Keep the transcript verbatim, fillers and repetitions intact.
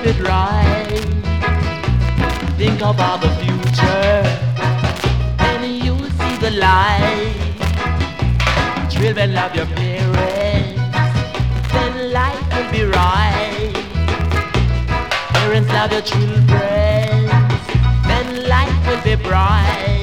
it right. Think about the future, and you see the light. Children love your parents, then life will be right. Parents love your children, then life will be bright.